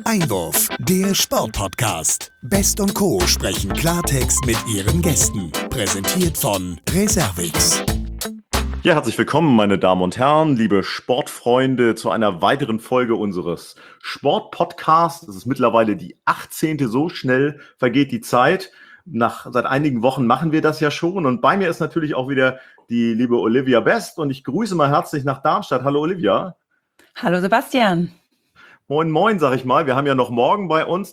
Einwurf, der Sportpodcast. Best und Co. sprechen Klartext mit ihren Gästen. Präsentiert von Reservix. Ja, herzlich willkommen, meine Damen und Herren, liebe Sportfreunde, zu einer weiteren Folge unseres Sportpodcasts. Es ist mittlerweile die 18. So schnell vergeht die Zeit. Seit einigen Wochen machen wir das ja schon. Und bei mir ist natürlich auch wieder die liebe Olivia Best. Und ich grüße mal herzlich nach Darmstadt. Hallo Olivia. Hallo Sebastian. Moin, moin, sag ich mal. Wir haben ja noch morgen bei uns.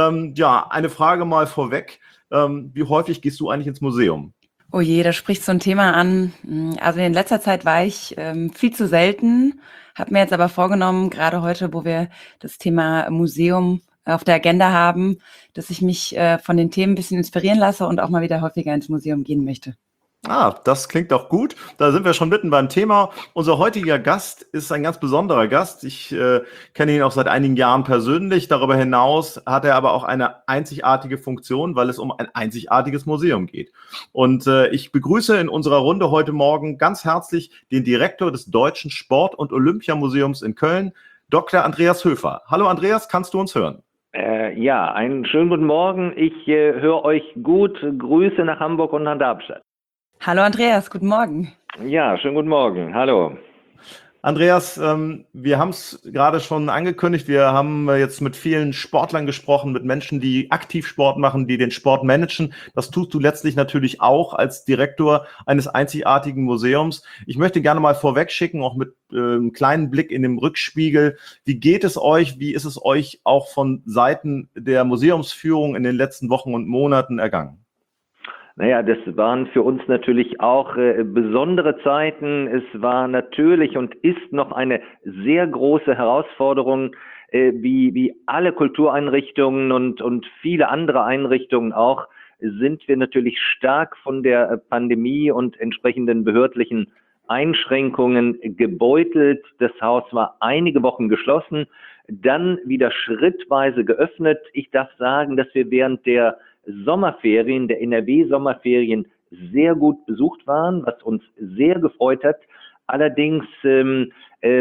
Eine Frage mal vorweg. Wie häufig gehst du eigentlich ins Museum? Oh je, da spricht so ein Thema an. Also in letzter Zeit war ich viel zu selten, habe mir jetzt aber vorgenommen, gerade heute, wo wir das Thema Museum auf der Agenda haben, dass ich mich von den Themen ein bisschen inspirieren lasse und auch mal wieder häufiger ins Museum gehen möchte. Das klingt doch gut. Da sind wir schon mitten beim Thema. Unser heutiger Gast ist ein ganz besonderer Gast. Ich kenne ihn auch seit einigen Jahren persönlich. Darüber hinaus hat er aber auch eine einzigartige Funktion, weil es um ein einzigartiges Museum geht. Und ich begrüße in unserer Runde heute Morgen ganz herzlich den Direktor des Deutschen Sport- und Olympiamuseums in Köln, Dr. Andreas Höfer. Hallo Andreas, kannst du uns hören? Ja, einen schönen guten Morgen. Ich höre euch gut. Grüße nach Hamburg und nach Darmstadt. Hallo Andreas, guten Morgen. Ja, schönen guten Morgen. Hallo. Andreas, wir haben es gerade schon angekündigt, wir haben jetzt mit vielen Sportlern gesprochen, mit Menschen, die aktiv Sport machen, die den Sport managen. Das tust du letztlich natürlich auch als Direktor eines einzigartigen Museums. Ich möchte gerne mal vorweg schicken, auch mit einem kleinen Blick in den Rückspiegel. Wie geht es euch? Wie ist es euch auch von Seiten der Museumsführung in den letzten Wochen und Monaten ergangen? Naja, das waren für uns natürlich auch besondere Zeiten. Es war natürlich und ist noch eine sehr große Herausforderung, wie alle Kultureinrichtungen und viele andere Einrichtungen auch, sind wir natürlich stark von der Pandemie und entsprechenden behördlichen Einschränkungen gebeutelt. Das Haus war einige Wochen geschlossen, dann wieder schrittweise geöffnet. Ich darf sagen, dass wir während der Sommerferien, der NRW-Sommerferien, sehr gut besucht waren, was uns sehr gefreut hat. Allerdings sind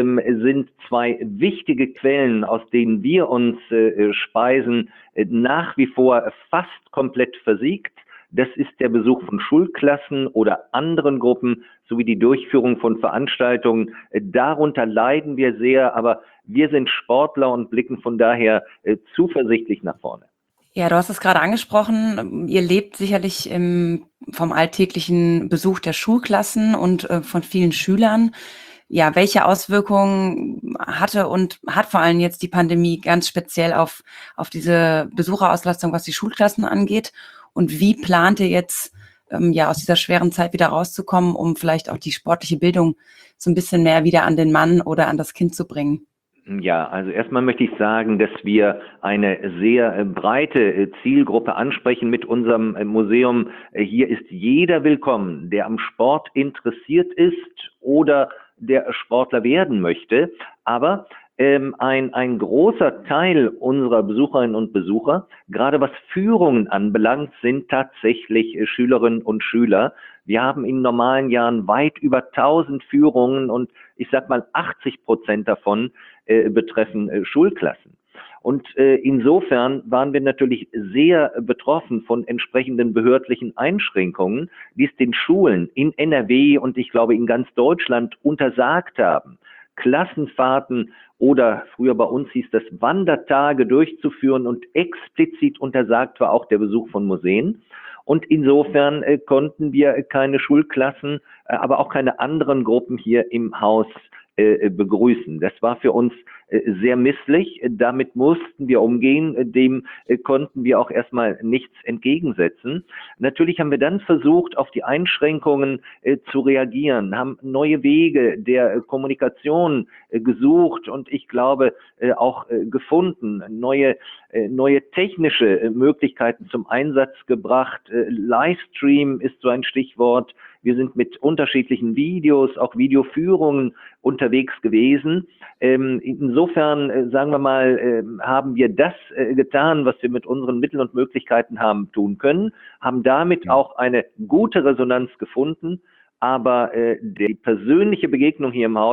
zwei wichtige Quellen, aus denen wir uns speisen, nach wie vor fast komplett versiegt. Das ist der Besuch von Schulklassen oder anderen Gruppen sowie die Durchführung von Veranstaltungen. Darunter leiden wir sehr, aber wir sind Sportler und blicken von daher zuversichtlich nach vorne. Ja, du hast es gerade angesprochen. Ihr lebt sicherlich vom alltäglichen Besuch der Schulklassen und von vielen Schülern. Ja, welche Auswirkungen hatte und hat vor allem jetzt die Pandemie ganz speziell auf diese Besucherauslastung, was die Schulklassen angeht? Und wie plant ihr jetzt, aus dieser schweren Zeit wieder rauszukommen, um vielleicht auch die sportliche Bildung so ein bisschen mehr wieder an den Mann oder an das Kind zu bringen? Ja, also erstmal möchte ich sagen, dass wir eine sehr breite Zielgruppe ansprechen mit unserem Museum. Hier ist jeder willkommen, der am Sport interessiert ist oder der Sportler werden möchte. Aber ein großer Teil unserer Besucherinnen und Besucher, gerade was Führungen anbelangt, sind tatsächlich Schülerinnen und Schüler. Wir haben in normalen Jahren weit über 1000 Führungen und ich sag mal 80% davon betreffen Schulklassen. Und insofern waren wir natürlich sehr betroffen von entsprechenden behördlichen Einschränkungen, die es den Schulen in NRW und ich glaube in ganz Deutschland untersagt haben, Klassenfahrten oder früher bei uns hieß das Wandertage durchzuführen und explizit untersagt war auch der Besuch von Museen. Und insofern konnten wir keine Schulklassen, aber auch keine anderen Gruppen hier im Haus begrüßen. Das war für uns sehr misslich. Damit mussten wir umgehen. Dem konnten wir auch erstmal nichts entgegensetzen. Natürlich haben wir dann versucht, auf die Einschränkungen zu reagieren, haben neue Wege der Kommunikation gesucht und ich glaube auch gefunden, neue technische Möglichkeiten zum Einsatz gebracht. Livestream ist so ein Stichwort. Wir sind mit unterschiedlichen Videos, auch Videoführungen unterwegs gewesen. Insofern, sagen wir mal, haben wir das getan, was wir mit unseren Mitteln und Möglichkeiten haben tun können, haben damit auch eine gute Resonanz gefunden. Aber die persönliche Begegnung hier im Haus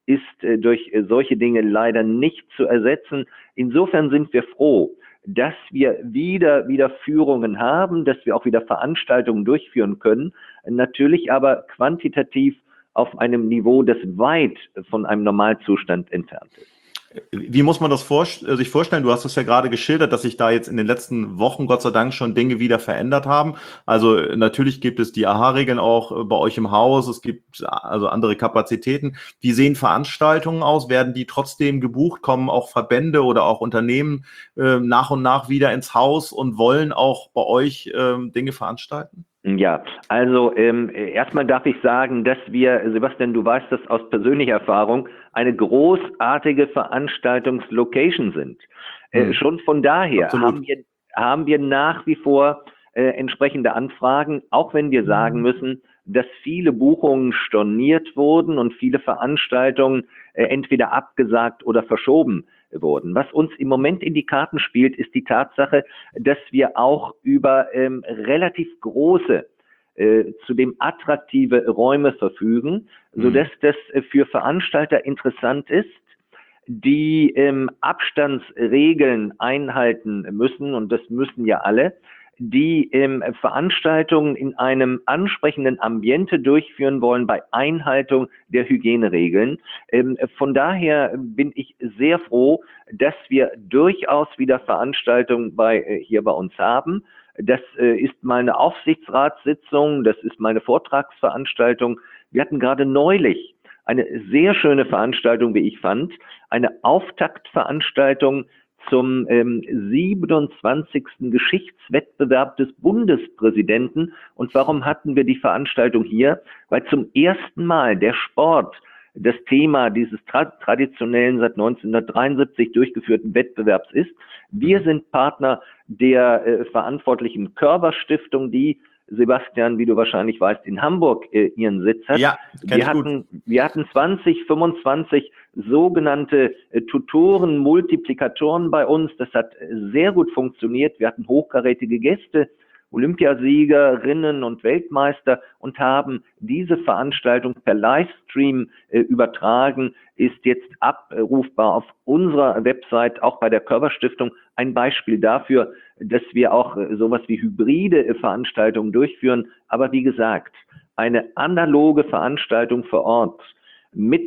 ist durch solche Dinge leider nicht zu ersetzen. Insofern sind wir froh, dass wir wieder Führungen haben, dass wir auch wieder Veranstaltungen durchführen können, natürlich aber quantitativ auf einem Niveau, das weit von einem Normalzustand entfernt ist. Wie muss man das sich vorstellen? Du hast es ja gerade geschildert, dass sich da jetzt in den letzten Wochen Gott sei Dank schon Dinge wieder verändert haben. Also natürlich gibt es die AHA-Regeln auch bei euch im Haus. Es gibt also andere Kapazitäten. Wie sehen Veranstaltungen aus? Werden die trotzdem gebucht? Kommen auch Verbände oder auch Unternehmen nach und nach wieder ins Haus und wollen auch bei euch Dinge veranstalten? Ja, also erstmal darf ich sagen, dass wir, Sebastian, du weißt das aus persönlicher Erfahrung, eine großartige Veranstaltungslocation sind. Schon von daher haben wir nach wie vor entsprechende Anfragen, auch wenn wir sagen müssen, dass viele Buchungen storniert wurden und viele Veranstaltungen entweder abgesagt oder verschoben wurden. Was uns im Moment in die Karten spielt, ist die Tatsache, dass wir auch über relativ große, zudem attraktive Räume verfügen, sodass das für Veranstalter interessant ist, die Abstandsregeln einhalten müssen, und das müssen ja alle, die Veranstaltungen in einem ansprechenden Ambiente durchführen wollen bei Einhaltung der Hygieneregeln. Von daher bin ich sehr froh, dass wir durchaus wieder Veranstaltungen hier bei uns haben. Das ist mal eine Aufsichtsratssitzung, das ist mal eine Vortragsveranstaltung. Wir hatten gerade neulich eine sehr schöne Veranstaltung, wie ich fand, eine Auftaktveranstaltung zum 27. Geschichtswettbewerb des Bundespräsidenten. Und warum hatten wir die Veranstaltung hier? Weil zum ersten Mal der Sport das Thema dieses traditionellen, seit 1973 durchgeführten Wettbewerbs ist. Wir sind Partner der verantwortlichen Körber-Stiftung, die, Sebastian, wie du wahrscheinlich weißt, in Hamburg ihren Sitz hat. Ja, wir hatten 25 sogenannte Tutoren, Multiplikatoren bei uns. Das hat sehr gut funktioniert. Wir hatten hochkarätige Gäste, Olympiasiegerinnen und Weltmeister, und haben diese Veranstaltung per Livestream übertragen, ist jetzt abrufbar auf unserer Website, auch bei der Körber-Stiftung. Ein Beispiel dafür, dass wir auch sowas wie hybride Veranstaltungen durchführen. Aber wie gesagt, eine analoge Veranstaltung vor Ort mit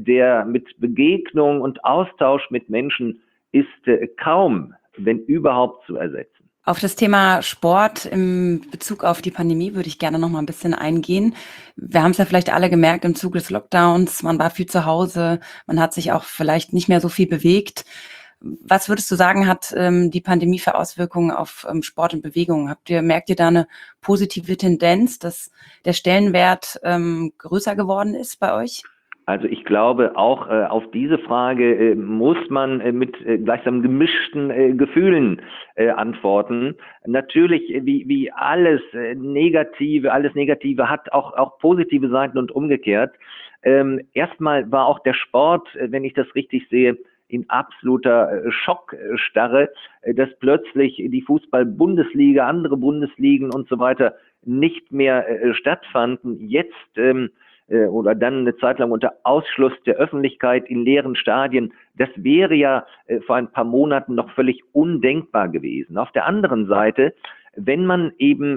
Begegnung und Austausch mit Menschen ist kaum, wenn überhaupt, zu ersetzen. Auf das Thema Sport im Bezug auf die Pandemie würde ich gerne noch mal ein bisschen eingehen. Wir haben es ja vielleicht alle gemerkt im Zuge des Lockdowns. Man war viel zu Hause. Man hat sich auch vielleicht nicht mehr so viel bewegt. Was würdest du sagen, hat die Pandemie für Auswirkungen auf Sport und Bewegung? Merkt ihr da eine positive Tendenz, dass der Stellenwert größer geworden ist bei euch? Also ich glaube, auch auf diese Frage muss man mit gleichsam gemischten Gefühlen antworten. Natürlich, wie alles Negative hat auch positive Seiten und umgekehrt. Erstmal war auch der Sport, wenn ich das richtig sehe, in absoluter Schockstarre, dass plötzlich die Fußball-Bundesliga, andere Bundesligen und so weiter nicht mehr stattfanden. Jetzt oder dann eine Zeit lang unter Ausschluss der Öffentlichkeit in leeren Stadien. Das wäre ja vor ein paar Monaten noch völlig undenkbar gewesen. Auf der anderen Seite, wenn man eben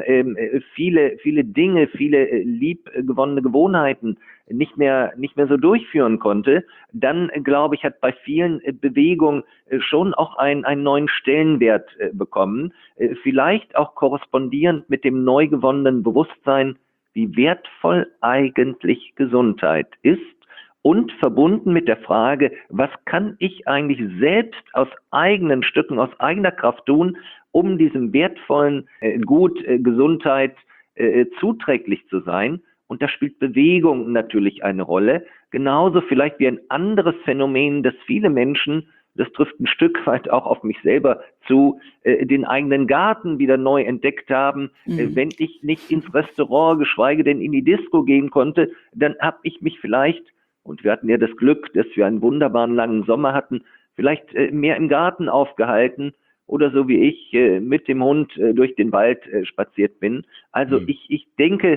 viele Dinge, viele liebgewonnene Gewohnheiten nicht mehr so durchführen konnte, dann, glaube ich, hat bei vielen Bewegung schon auch einen neuen Stellenwert bekommen. Vielleicht auch korrespondierend mit dem neu gewonnenen Bewusstsein, wie wertvoll eigentlich Gesundheit ist, und verbunden mit der Frage, was kann ich eigentlich selbst aus eigenen Stücken, aus eigener Kraft tun, um diesem wertvollen Gut Gesundheit zuträglich zu sein. Und da spielt Bewegung natürlich eine Rolle, genauso vielleicht wie ein anderes Phänomen, das viele Menschen, das trifft ein Stück weit auch auf mich selber zu, den eigenen Garten wieder neu entdeckt haben. Wenn ich nicht ins Restaurant, geschweige denn in die Disco gehen konnte, dann habe ich mich vielleicht, und wir hatten ja das Glück, dass wir einen wunderbaren langen Sommer hatten, vielleicht mehr im Garten aufgehalten oder so wie ich mit dem Hund durch den Wald spaziert bin. Also ich denke,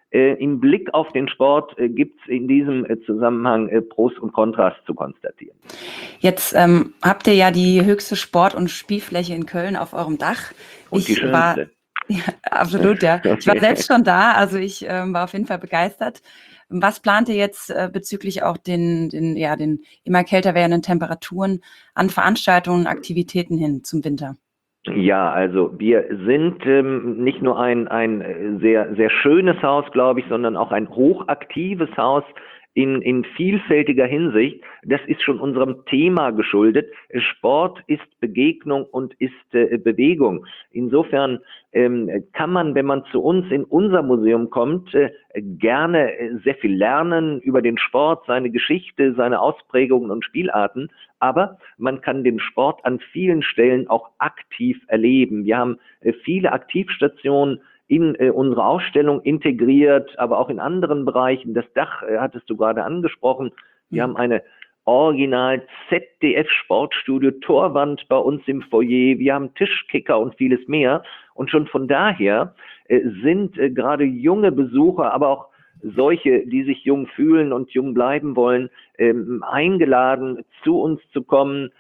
Im Blick auf den Sport gibt es in diesem Zusammenhang Pros und Kontras zu konstatieren. Jetzt habt ihr ja die höchste Sport- und Spielfläche in Köln auf eurem Dach. Und die schönste. Ja, absolut, ja. Ich war selbst schon da, also ich war auf jeden Fall begeistert. Was plant ihr jetzt bezüglich auch den immer kälter werdenden Temperaturen an Veranstaltungen und Aktivitäten hin zum Winter? Ja, also wir sind nicht nur ein sehr, sehr schönes Haus, glaube ich, sondern auch ein hochaktives Haus in vielfältiger Hinsicht. Das ist schon unserem Thema geschuldet. Sport ist Begegnung und ist Bewegung. Insofern kann man, wenn man zu uns in unser Museum kommt, gerne sehr viel lernen über den Sport, seine Geschichte, seine Ausprägungen und Spielarten. Aber man kann den Sport an vielen Stellen auch aktiv erleben. Wir haben viele Aktivstationen in unsere Ausstellung integriert, aber auch in anderen Bereichen. Das Dach hattest du gerade angesprochen. Wir haben eine Original ZDF-Sportstudio Torwand bei uns im Foyer. Wir haben Tischkicker und vieles mehr. Und schon von daher sind gerade junge Besucher, aber auch solche, die sich jung fühlen und jung bleiben wollen, eingeladen, zu uns zu kommen,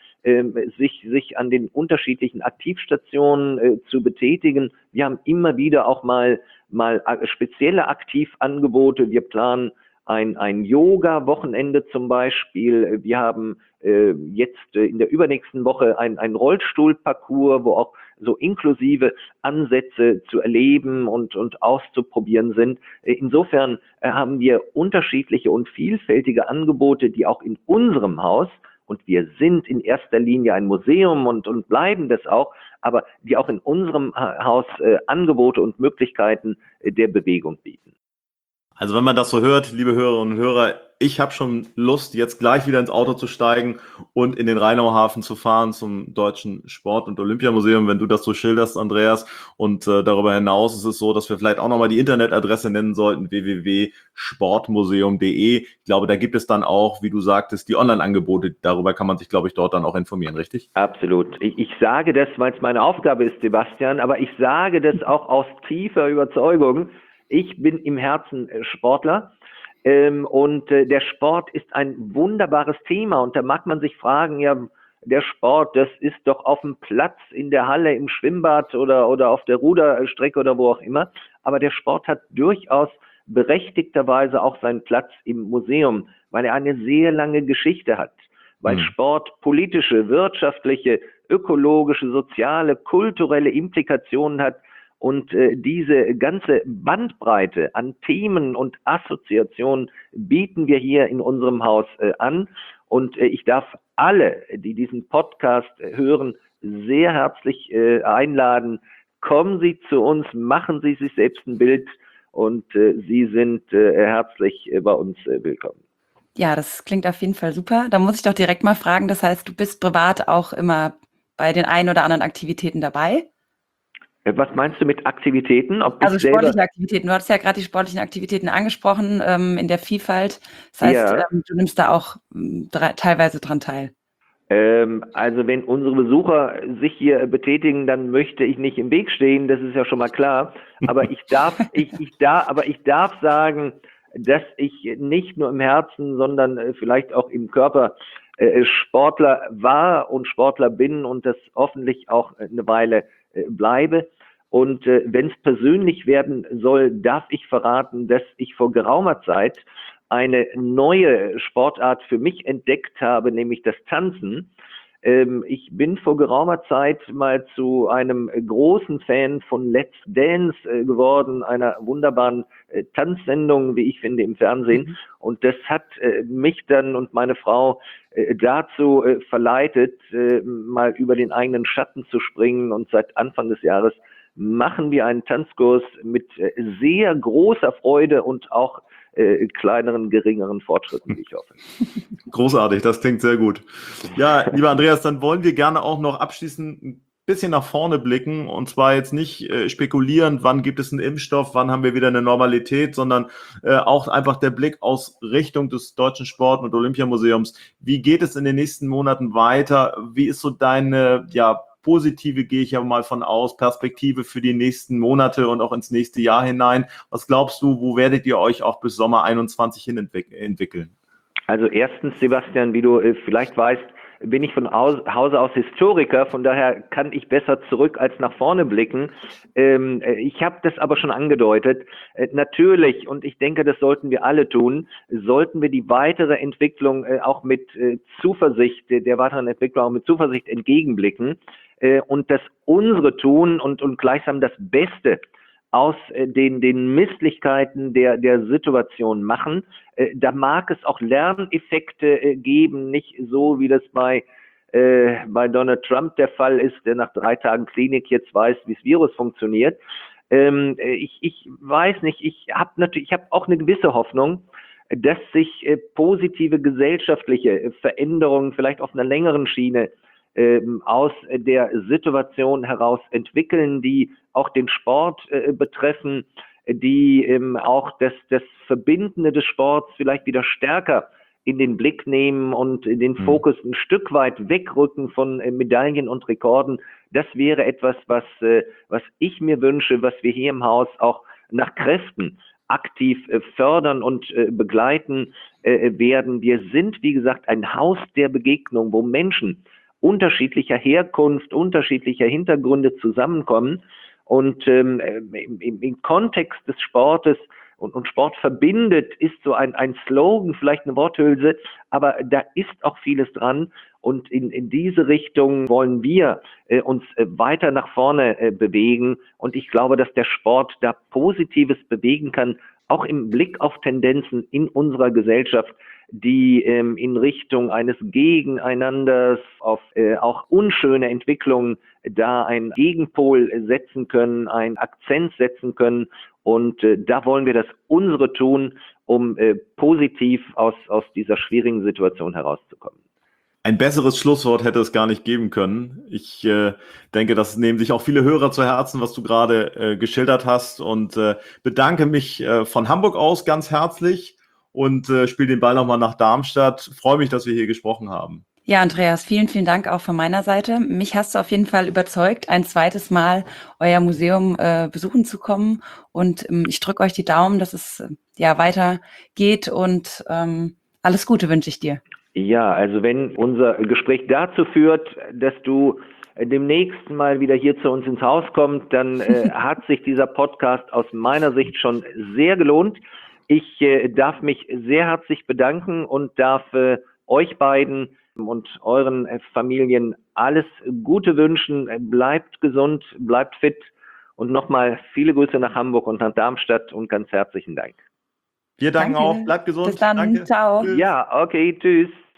sich an den unterschiedlichen Aktivstationen zu betätigen. Wir haben immer wieder auch mal spezielle Aktivangebote. Wir planen ein Yoga-Wochenende zum Beispiel. Wir haben jetzt in der übernächsten Woche ein Rollstuhlparcours, wo auch so inklusive Ansätze zu erleben und auszuprobieren sind. Insofern haben wir unterschiedliche und vielfältige Angebote, die auch in unserem Haus, und wir sind in erster Linie ein Museum und bleiben das auch, aber die auch in unserem Haus Angebote und Möglichkeiten der Bewegung bieten. Also wenn man das so hört, liebe Hörerinnen und Hörer, ich habe schon Lust, jetzt gleich wieder ins Auto zu steigen und in den Rheinauhafen zu fahren zum Deutschen Sport- und Olympiamuseum, wenn du das so schilderst, Andreas. Und darüber hinaus ist es so, dass wir vielleicht auch nochmal die Internetadresse nennen sollten, www.sportmuseum.de. Ich glaube, da gibt es dann auch, wie du sagtest, die Online-Angebote. Darüber kann man sich, glaube ich, dort dann auch informieren, richtig? Absolut. Ich sage das, weil es meine Aufgabe ist, Sebastian, aber ich sage das auch aus tiefer Überzeugung. Ich bin im Herzen Sportler und der Sport ist ein wunderbares Thema und da mag man sich fragen, ja, der Sport, das ist doch auf dem Platz, in der Halle, im Schwimmbad oder auf der Ruderstrecke oder wo auch immer, aber der Sport hat durchaus berechtigterweise auch seinen Platz im Museum, weil er eine sehr lange Geschichte hat, weil Sport politische, wirtschaftliche, ökologische, soziale, kulturelle Implikationen hat. Und diese ganze Bandbreite an Themen und Assoziationen bieten wir hier in unserem Haus an. Und ich darf alle, die diesen Podcast hören, sehr herzlich einladen. Kommen Sie zu uns, machen Sie sich selbst ein Bild und Sie sind herzlich bei uns willkommen. Ja, das klingt auf jeden Fall super. Da muss ich doch direkt mal fragen, das heißt, du bist privat auch immer bei den ein oder anderen Aktivitäten dabei? Was meinst du mit Aktivitäten? Also sportliche Aktivitäten. Du hattest ja gerade die sportlichen Aktivitäten angesprochen, in der Vielfalt. Das heißt, du nimmst da auch teilweise dran teil. Also wenn unsere Besucher sich hier betätigen, dann möchte ich nicht im Weg stehen, das ist ja schon mal klar. Aber ich darf sagen, dass ich nicht nur im Herzen, sondern vielleicht auch im Körper Sportler war und Sportler bin und das hoffentlich auch eine Weile bleibe. Und wenn es persönlich werden soll, darf ich verraten, dass ich vor geraumer Zeit eine neue Sportart für mich entdeckt habe, nämlich das Tanzen. Ich bin vor geraumer Zeit mal zu einem großen Fan von Let's Dance geworden, einer wunderbaren Tanzsendung, wie ich finde, im Fernsehen. Und das hat mich dann und meine Frau dazu verleitet, mal über den eigenen Schatten zu springen. Und seit Anfang des Jahres machen wir einen Tanzkurs mit sehr großer Freude und auch kleineren, geringeren Fortschritten, wie ich hoffe. Großartig, das klingt sehr gut. Ja, lieber Andreas, dann wollen wir gerne auch noch abschließend ein bisschen nach vorne blicken und zwar jetzt nicht spekulieren, wann gibt es einen Impfstoff, wann haben wir wieder eine Normalität, sondern auch einfach der Blick aus Richtung des Deutschen Sport- und Olympiamuseums. Wie geht es in den nächsten Monaten weiter? Wie ist so deine positive, gehe ich ja mal von aus, Perspektive für die nächsten Monate und auch ins nächste Jahr hinein. Was glaubst du, wo werdet ihr euch auch bis Sommer 21 hin entwickeln? Also erstens, Sebastian, wie du vielleicht weißt, bin ich von Hause aus Historiker, von daher kann ich besser zurück als nach vorne blicken. Ich habe das aber schon angedeutet. Natürlich, und ich denke, das sollten wir alle tun, sollten wir die weitere Entwicklung auch mit Zuversicht, der weiteren Entwicklung auch mit Zuversicht entgegenblicken und das unsere tun und gleichsam das Beste aus den Misslichkeiten der Situation machen. Da mag es auch Lerneffekte geben, nicht so wie das bei Donald Trump der Fall ist, der nach 3 Tagen Klinik jetzt weiß, wie das Virus funktioniert. Ich weiß nicht, ich habe auch eine gewisse Hoffnung, dass sich positive gesellschaftliche Veränderungen vielleicht auf einer längeren Schiene aus der Situation heraus entwickeln, die auch den Sport betreffen, die auch das Verbindende des Sports vielleicht wieder stärker in den Blick nehmen und den Fokus ein Stück weit wegrücken von Medaillen und Rekorden. Das wäre etwas, was ich mir wünsche, was wir hier im Haus auch nach Kräften aktiv fördern und begleiten werden. Wir sind, wie gesagt, ein Haus der Begegnung, wo Menschen unterschiedlicher Herkunft, unterschiedlicher Hintergründe zusammenkommen und im Kontext des Sportes und Sport verbindet ist so ein Slogan, vielleicht eine Worthülse, aber da ist auch vieles dran und in diese Richtung wollen wir uns weiter nach vorne bewegen und ich glaube, dass der Sport da Positives bewegen kann, auch im Blick auf Tendenzen in unserer Gesellschaft, die in Richtung eines Gegeneinanders auf auch unschöne Entwicklungen da einen Gegenpol setzen können, einen Akzent setzen können. Und da wollen wir das unsere tun, um positiv aus dieser schwierigen Situation herauszukommen. Ein besseres Schlusswort hätte es gar nicht geben können. Ich denke, das nehmen sich auch viele Hörer zu Herzen, was du gerade geschildert hast und bedanke mich von Hamburg aus ganz herzlich und spiele den Ball nochmal nach Darmstadt. Freue mich, dass wir hier gesprochen haben. Ja, Andreas, vielen, vielen Dank auch von meiner Seite. Mich hast du auf jeden Fall überzeugt, ein zweites Mal euer Museum besuchen zu kommen. Und ich drücke euch die Daumen, dass es weitergeht und alles Gute wünsche ich dir. Ja, also wenn unser Gespräch dazu führt, dass du demnächst mal wieder hier zu uns ins Haus kommst, dann hat sich dieser Podcast aus meiner Sicht schon sehr gelohnt. Ich darf mich sehr herzlich bedanken und darf euch beiden und euren Familien alles Gute wünschen. Bleibt gesund, bleibt fit und nochmal viele Grüße nach Hamburg und nach Darmstadt und ganz herzlichen Dank. Wir danken auch. Bleibt gesund. Bis dann. Danke. Ciao. Ja, okay, tschüss.